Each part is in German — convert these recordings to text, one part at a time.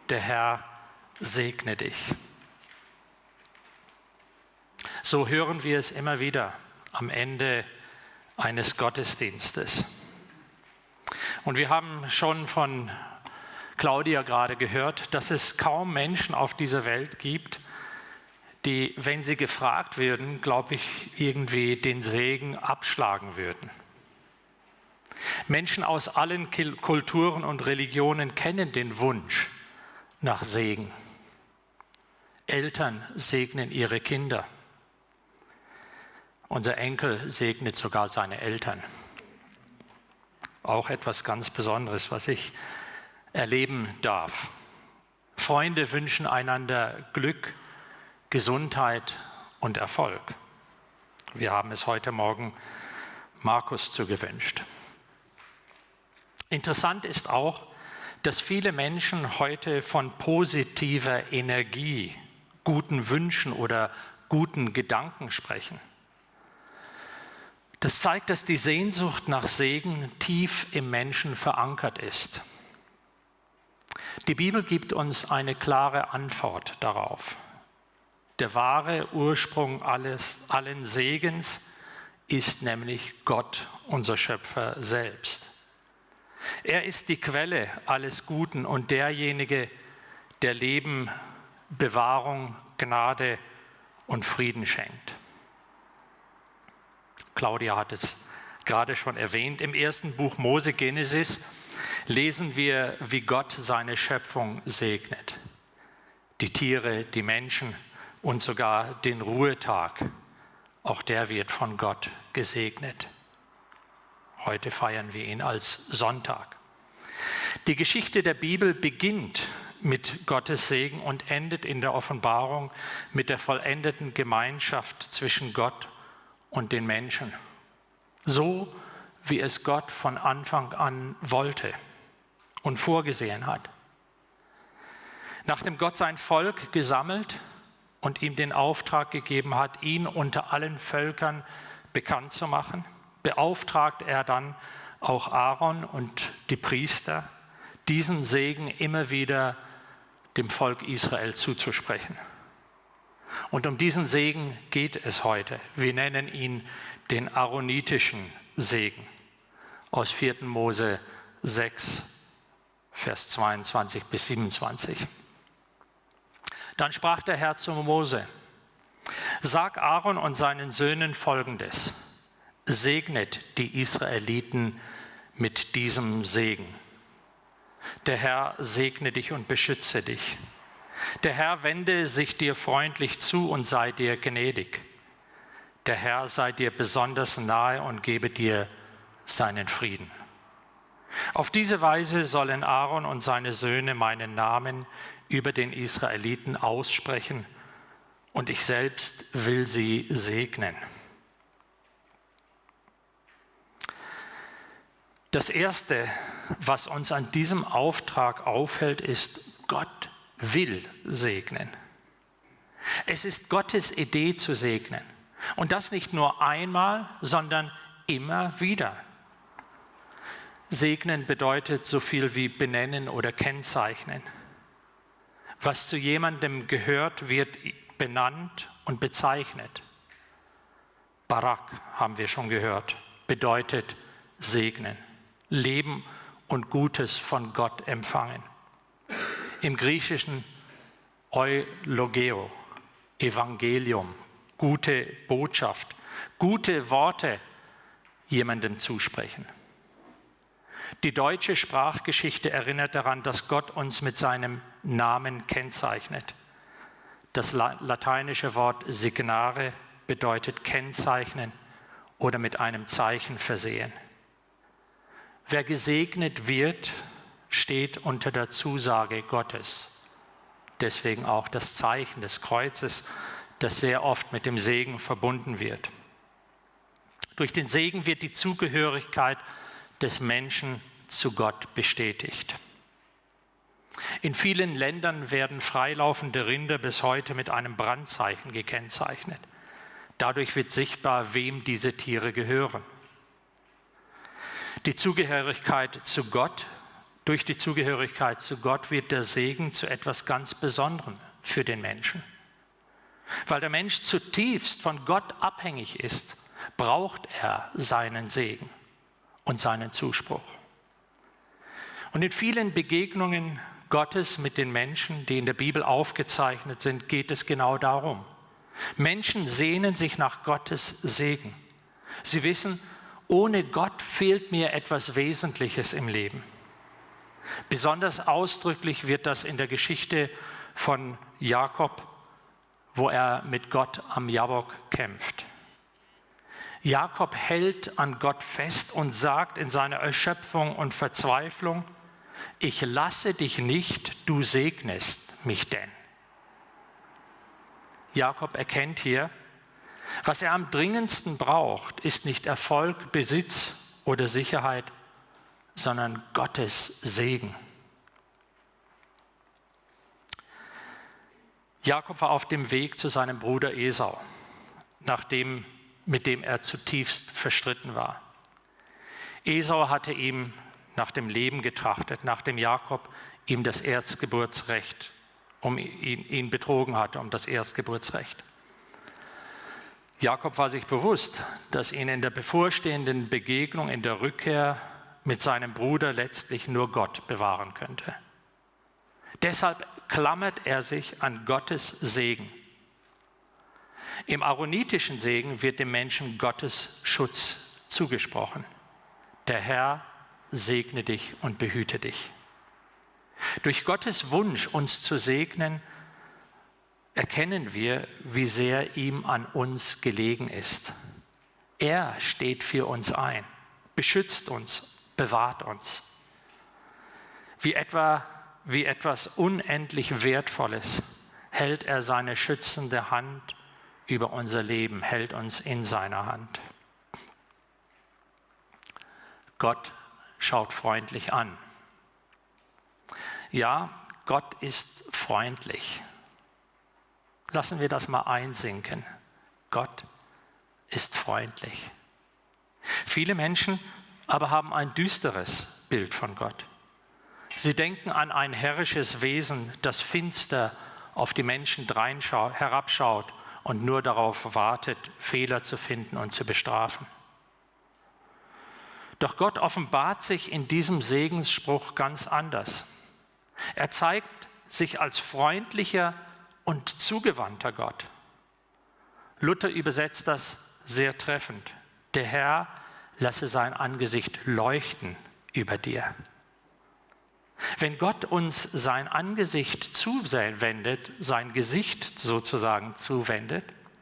der Herr segne dich. So hören wir es immer wieder am Ende eines Gottesdienstes. Und wir haben schon von Claudia gerade gehört, dass es kaum Menschen auf dieser Welt gibt, die, wenn sie gefragt würden, glaube ich, irgendwie den Segen abschlagen würden. Menschen aus allen Kulturen und Religionen kennen den Wunsch nach Segen. Eltern segnen ihre Kinder. Unser Enkel segnet sogar seine Eltern. Auch etwas ganz Besonderes, was ich erleben darf. Freunde wünschen einander Glück, Gesundheit und Erfolg. Wir haben es heute Morgen Markus zugewünscht. Interessant ist auch, dass viele Menschen heute von positiver Energie, guten Wünschen oder guten Gedanken sprechen. Das zeigt, dass die Sehnsucht nach Segen tief im Menschen verankert ist. Die Bibel gibt uns eine klare Antwort darauf. Der wahre Ursprung allen Segens ist nämlich Gott, unser Schöpfer selbst. Er ist die Quelle alles Guten und derjenige, der Leben, Bewahrung, Gnade und Frieden schenkt. Claudia hat es gerade schon erwähnt. Im ersten Buch Mose, Genesis, lesen wir, wie Gott seine Schöpfung segnet. Die Tiere, die Menschen und sogar den Ruhetag. Auch der wird von Gott gesegnet. Heute feiern wir ihn als Sonntag. Die Geschichte der Bibel beginnt mit Gottes Segen und endet in der Offenbarung mit der vollendeten Gemeinschaft zwischen Gott und den Menschen. So wie es Gott von Anfang an wollte und vorgesehen hat. Nachdem Gott sein Volk gesammelt und ihm den Auftrag gegeben hat, ihn unter allen Völkern bekannt zu machen, beauftragt er dann auch Aaron und die Priester, diesen Segen immer wieder dem Volk Israel zuzusprechen. Und um diesen Segen geht es heute. Wir nennen ihn den aaronitischen Segen aus 4. Mose 6, Vers 22 bis 27. Dann sprach der Herr zu Mose: Sag Aaron und seinen Söhnen Folgendes: Segnet die Israeliten mit diesem Segen. Der Herr segne dich und beschütze dich. Der Herr wende sich dir freundlich zu und sei dir gnädig. Der Herr sei dir besonders nahe und gebe dir seinen Frieden. Auf diese Weise sollen Aaron und seine Söhne meinen Namen über den Israeliten aussprechen und ich selbst will sie segnen. Das Erste, was uns an diesem Auftrag auffällt, ist, Gott will segnen. Es ist Gottes Idee zu segnen. Und das nicht nur einmal, sondern immer wieder. Segnen bedeutet so viel wie benennen oder kennzeichnen. Was zu jemandem gehört, wird benannt und bezeichnet. Barak, haben wir schon gehört, bedeutet segnen, Leben und Gutes von Gott empfangen. Im Griechischen Eulogeo, Evangelium, gute Botschaft, gute Worte jemandem zusprechen. Die deutsche Sprachgeschichte erinnert daran, dass Gott uns mit seinem Namen kennzeichnet. Das lateinische Wort signare bedeutet kennzeichnen oder mit einem Zeichen versehen. Wer gesegnet wird, steht unter der Zusage Gottes. Deswegen auch das Zeichen des Kreuzes, das sehr oft mit dem Segen verbunden wird. Durch den Segen wird die Zugehörigkeit des Menschen zu Gott bestätigt. In vielen Ländern werden freilaufende Rinder bis heute mit einem Brandzeichen gekennzeichnet. Dadurch wird sichtbar, wem diese Tiere gehören. Die Zugehörigkeit zu Gott Durch die Zugehörigkeit zu Gott wird der Segen zu etwas ganz Besonderem für den Menschen. Weil der Mensch zutiefst von Gott abhängig ist, braucht er seinen Segen und seinen Zuspruch. Und in vielen Begegnungen Gottes mit den Menschen, die in der Bibel aufgezeichnet sind, geht es genau darum. Menschen sehnen sich nach Gottes Segen. Sie wissen, ohne Gott fehlt mir etwas Wesentliches im Leben. Besonders ausdrücklich wird das in der Geschichte von Jakob, wo er mit Gott am Jabok kämpft. Jakob hält an Gott fest und sagt in seiner Erschöpfung und Verzweiflung: Ich lasse dich nicht, du segnest mich denn. Jakob erkennt hier, was er am dringendsten braucht, ist nicht Erfolg, Besitz oder Sicherheit, sondern Gottes Segen. Jakob war auf dem Weg zu seinem Bruder Esau, mit dem er zutiefst verstritten war. Esau hatte ihm nach dem Leben getrachtet, nachdem Jakob ihm das Erstgeburtsrecht, ihn betrogen hatte, um das Erstgeburtsrecht. Jakob war sich bewusst, dass ihn in der bevorstehenden Begegnung, in der Rückkehr mit seinem Bruder letztlich nur Gott bewahren könnte. Deshalb klammert er sich an Gottes Segen. Im aaronitischen Segen wird dem Menschen Gottes Schutz zugesprochen. Der Herr segne dich und behüte dich. Durch Gottes Wunsch, uns zu segnen, erkennen wir, wie sehr ihm an uns gelegen ist. Er steht für uns ein, beschützt uns, bewahrt uns. Wie etwas unendlich Wertvolles hält er seine schützende Hand über unser Leben, hält uns in seiner Hand. Gott schaut freundlich an. Ja, Gott ist freundlich. Lassen wir das mal einsinken. Gott ist freundlich. Viele Menschen aber haben ein düsteres Bild von Gott. Sie denken an ein herrisches Wesen, das finster auf die Menschen herabschaut und nur darauf wartet, Fehler zu finden und zu bestrafen. Doch Gott offenbart sich in diesem Segensspruch ganz anders. Er zeigt sich als freundlicher und zugewandter Gott. Luther übersetzt das sehr treffend. Der Herr lasse sein Angesicht leuchten über dir. Wenn Gott uns sein Angesicht zuwendet, sein Gesicht sozusagen zuwendet,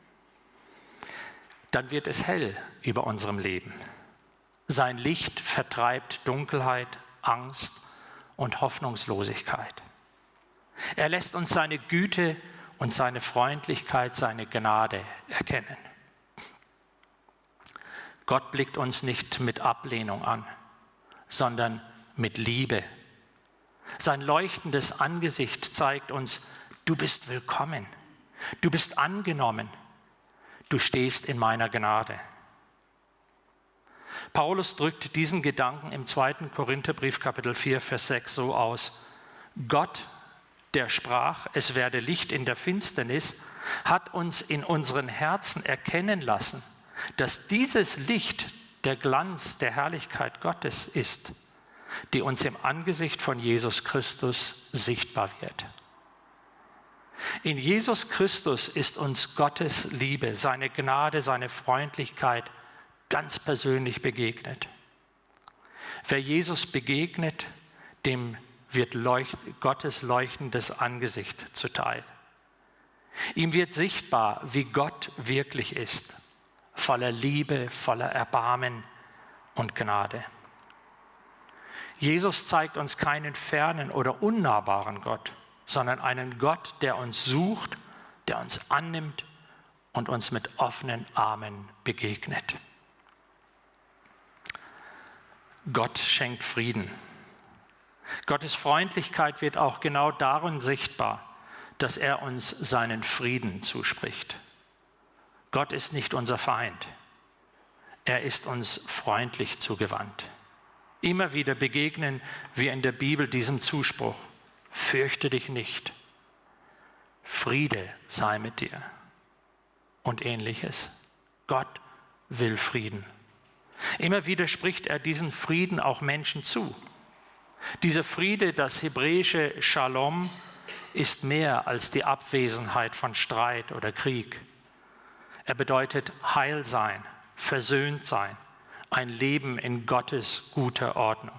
dann wird es hell über unserem Leben. Sein Licht vertreibt Dunkelheit, Angst und Hoffnungslosigkeit. Er lässt uns seine Güte und seine Freundlichkeit, seine Gnade erkennen. Gott blickt uns nicht mit Ablehnung an, sondern mit Liebe. Sein leuchtendes Angesicht zeigt uns, du bist willkommen, du bist angenommen, du stehst in meiner Gnade. Paulus drückt diesen Gedanken im 2. Korintherbrief, Kapitel 4, Vers 6 so aus: Gott, der sprach, es werde Licht in der Finsternis, hat uns in unseren Herzen erkennen lassen, dass dieses Licht der Glanz der Herrlichkeit Gottes ist, die uns im Angesicht von Jesus Christus sichtbar wird. In Jesus Christus ist uns Gottes Liebe, seine Gnade, seine Freundlichkeit ganz persönlich begegnet. Wer Jesus begegnet, dem wird Gottes leuchtendes Angesicht zuteil. Ihm wird sichtbar, wie Gott wirklich ist, voller Liebe, voller Erbarmen und Gnade. Jesus zeigt uns keinen fernen oder unnahbaren Gott, sondern einen Gott, der uns sucht, der uns annimmt und uns mit offenen Armen begegnet. Gott schenkt Frieden. Gottes Freundlichkeit wird auch genau darin sichtbar, dass er uns seinen Frieden zuspricht. Gott ist nicht unser Feind. Er ist uns freundlich zugewandt. Immer wieder begegnen wir in der Bibel diesem Zuspruch: Fürchte dich nicht, Friede sei mit dir und Ähnliches. Gott will Frieden. Immer wieder spricht er diesen Frieden auch Menschen zu. Dieser Friede, das hebräische Shalom, ist mehr als die Abwesenheit von Streit oder Krieg. Er bedeutet Heilsein, versöhnt sein, ein Leben in Gottes guter Ordnung.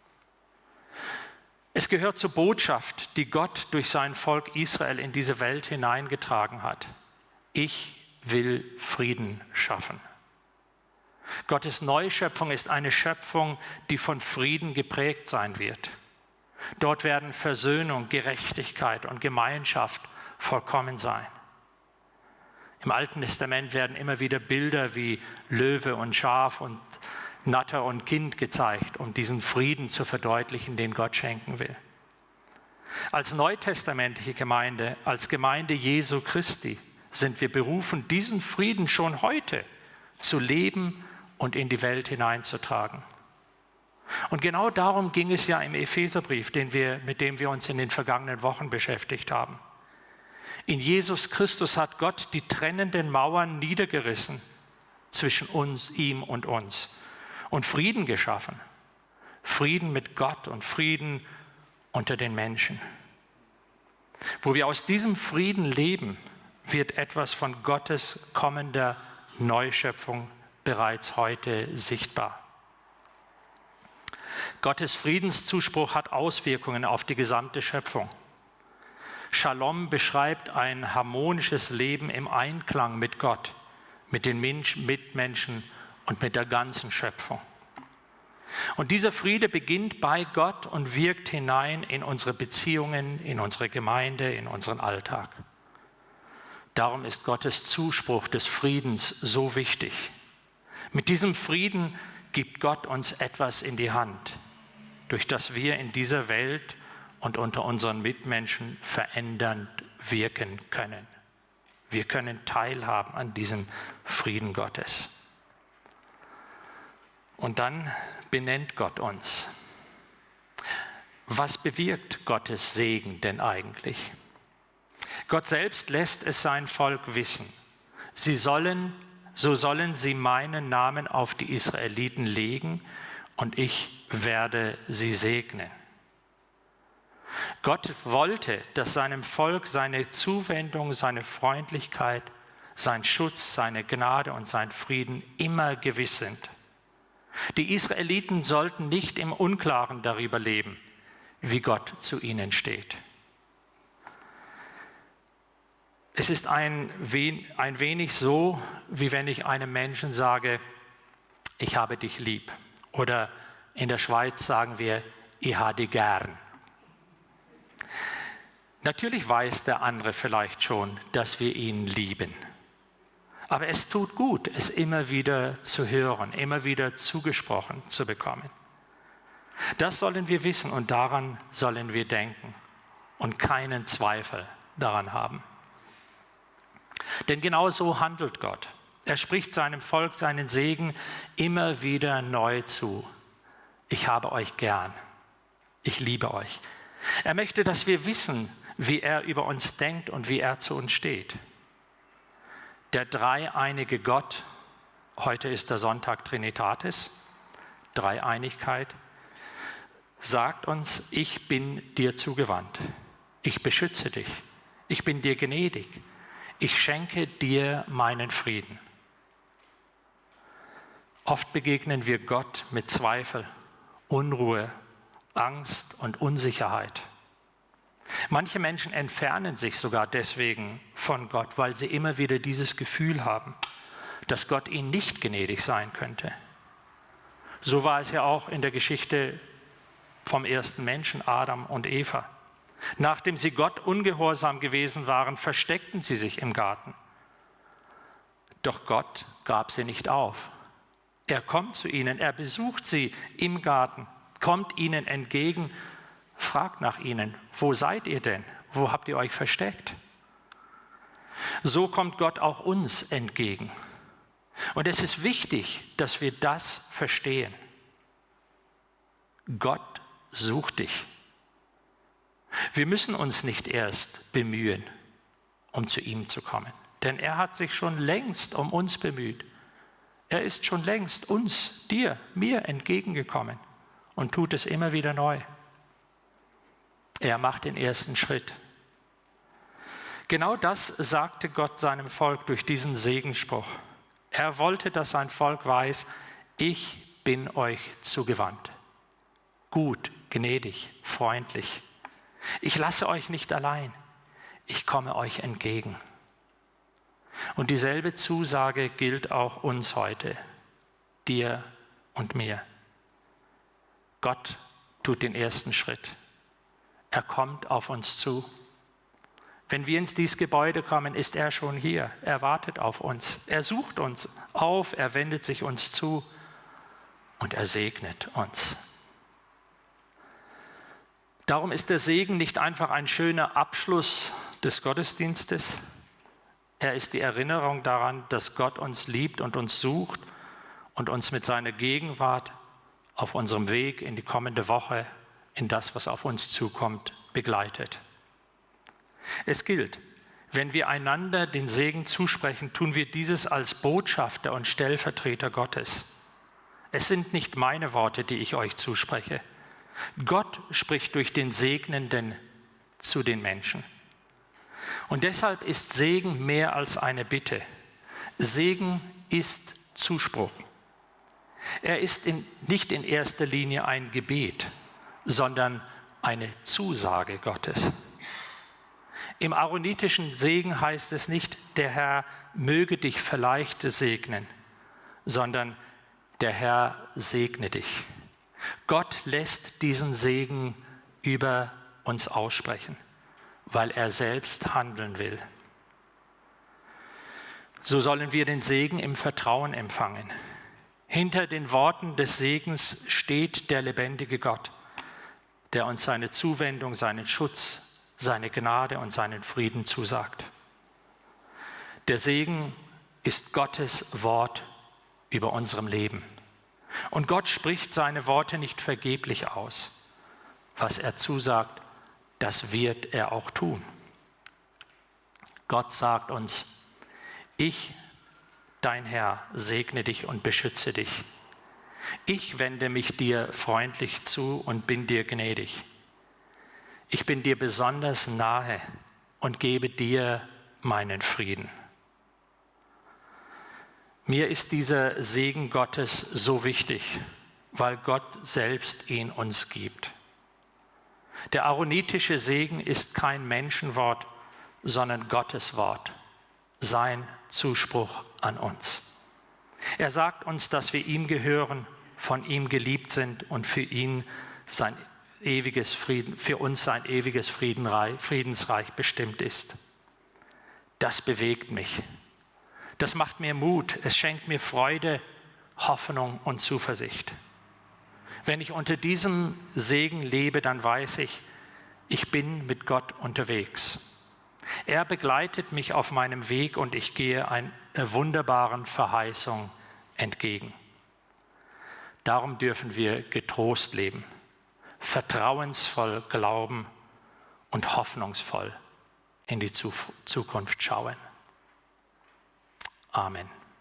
Es gehört zur Botschaft, die Gott durch sein Volk Israel in diese Welt hineingetragen hat. Ich will Frieden schaffen. Gottes Neuschöpfung ist eine Schöpfung, die von Frieden geprägt sein wird. Dort werden Versöhnung, Gerechtigkeit und Gemeinschaft vollkommen sein. Im Alten Testament werden immer wieder Bilder wie Löwe und Schaf und Natter und Kind gezeigt, um diesen Frieden zu verdeutlichen, den Gott schenken will. Als neutestamentliche Gemeinde, als Gemeinde Jesu Christi, sind wir berufen, diesen Frieden schon heute zu leben und in die Welt hineinzutragen. Und genau darum ging es ja im Epheserbrief, mit dem wir uns in den vergangenen Wochen beschäftigt haben. In Jesus Christus hat Gott die trennenden Mauern niedergerissen zwischen uns, ihm und uns und Frieden geschaffen. Frieden mit Gott und Frieden unter den Menschen. Wo wir aus diesem Frieden leben, wird etwas von Gottes kommender Neuschöpfung bereits heute sichtbar. Gottes Friedenszuspruch hat Auswirkungen auf die gesamte Schöpfung. Shalom beschreibt ein harmonisches Leben im Einklang mit Gott, mit den Mitmenschen und mit der ganzen Schöpfung. Und dieser Friede beginnt bei Gott und wirkt hinein in unsere Beziehungen, in unsere Gemeinde, in unseren Alltag. Darum ist Gottes Zuspruch des Friedens so wichtig. Mit diesem Frieden gibt Gott uns etwas in die Hand, durch das wir in dieser Welt und unter unseren Mitmenschen verändernd wirken können. Wir können teilhaben an diesem Frieden Gottes. Und dann benennt Gott uns. Was bewirkt Gottes Segen denn eigentlich? Gott selbst lässt es sein Volk wissen. So sollen sie meinen Namen auf die Israeliten legen und ich werde sie segnen. Gott wollte, dass seinem Volk seine Zuwendung, seine Freundlichkeit, sein Schutz, seine Gnade und sein Frieden immer gewiss sind. Die Israeliten sollten nicht im Unklaren darüber leben, wie Gott zu ihnen steht. Es ist ein wenig so, wie wenn ich einem Menschen sage, ich habe dich lieb. Oder in der Schweiz sagen wir, ich habe dich gern. Natürlich weiß der andere vielleicht schon, dass wir ihn lieben. Aber es tut gut, es immer wieder zu hören, immer wieder zugesprochen zu bekommen. Das sollen wir wissen und daran sollen wir denken und keinen Zweifel daran haben. Denn genau so handelt Gott. Er spricht seinem Volk seinen Segen immer wieder neu zu. Ich habe euch gern. Ich liebe euch. Er möchte, dass wir wissen, wie er über uns denkt und wie er zu uns steht. Der dreieinige Gott, heute ist der Sonntag Trinitatis, Dreieinigkeit, sagt uns, ich bin dir zugewandt. Ich beschütze dich. Ich bin dir gnädig. Ich schenke dir meinen Frieden. Oft begegnen wir Gott mit Zweifel, Unruhe, Angst und Unsicherheit. Manche Menschen entfernen sich sogar deswegen von Gott, weil sie immer wieder dieses Gefühl haben, dass Gott ihnen nicht gnädig sein könnte. So war es ja auch in der Geschichte vom ersten Menschen, Adam und Eva. Nachdem sie Gott ungehorsam gewesen waren, versteckten sie sich im Garten. Doch Gott gab sie nicht auf. Er kommt zu ihnen, er besucht sie im Garten, kommt ihnen entgegen, fragt nach ihnen, wo seid ihr denn? Wo habt ihr euch versteckt? So kommt Gott auch uns entgegen. Und es ist wichtig, dass wir das verstehen. Gott sucht dich. Wir müssen uns nicht erst bemühen, um zu ihm zu kommen, denn er hat sich schon längst um uns bemüht. Er ist schon längst uns, dir, mir entgegengekommen und tut es immer wieder neu. Er macht den ersten Schritt. Genau das sagte Gott seinem Volk durch diesen Segensspruch. Er wollte, dass sein Volk weiß, ich bin euch zugewandt. Gut, gnädig, freundlich. Ich lasse euch nicht allein. Ich komme euch entgegen. Und dieselbe Zusage gilt auch uns heute, dir und mir. Gott tut den ersten Schritt. Er kommt auf uns zu. Wenn wir in dieses Gebäude kommen, ist er schon hier. Er wartet auf uns. Er sucht uns auf, er wendet sich uns zu und er segnet uns. Darum ist der Segen nicht einfach ein schöner Abschluss des Gottesdienstes. Er ist die Erinnerung daran, dass Gott uns liebt und uns sucht und uns mit seiner Gegenwart auf unserem Weg in die kommende Woche, in das, was auf uns zukommt, begleitet. Es gilt, wenn wir einander den Segen zusprechen, tun wir dieses als Botschafter und Stellvertreter Gottes. Es sind nicht meine Worte, die ich euch zuspreche. Gott spricht durch den Segnenden zu den Menschen. Und deshalb ist Segen mehr als eine Bitte. Segen ist Zuspruch. Er ist nicht in erster Linie ein Gebet, sondern eine Zusage Gottes. Im aaronitischen Segen heißt es nicht, der Herr möge dich vielleicht segnen, sondern der Herr segne dich. Gott lässt diesen Segen über uns aussprechen, weil er selbst handeln will. So sollen wir den Segen im Vertrauen empfangen. Hinter den Worten des Segens steht der lebendige Gott, der uns seine Zuwendung, seinen Schutz, seine Gnade und seinen Frieden zusagt. Der Segen ist Gottes Wort über unserem Leben. Und Gott spricht seine Worte nicht vergeblich aus. Was er zusagt, das wird er auch tun. Gott sagt uns, ich, dein Herr, segne dich und beschütze dich. Ich wende mich dir freundlich zu und bin dir gnädig. Ich bin dir besonders nahe und gebe dir meinen Frieden. Mir ist dieser Segen Gottes so wichtig, weil Gott selbst ihn uns gibt. Der aaronitische Segen ist kein Menschenwort, sondern Gottes Wort, sein Zuspruch an uns. Er sagt uns, dass wir ihm gehören, von ihm geliebt sind und für uns sein ewiges Friedensreich bestimmt ist. Das bewegt mich. Das macht mir Mut, es schenkt mir Freude, Hoffnung und Zuversicht. Wenn ich unter diesem Segen lebe, dann weiß ich, ich bin mit Gott unterwegs. Er begleitet mich auf meinem Weg und ich gehe einer wunderbaren Verheißung entgegen. Darum dürfen wir getrost leben, vertrauensvoll glauben und hoffnungsvoll in die Zukunft schauen. Amen.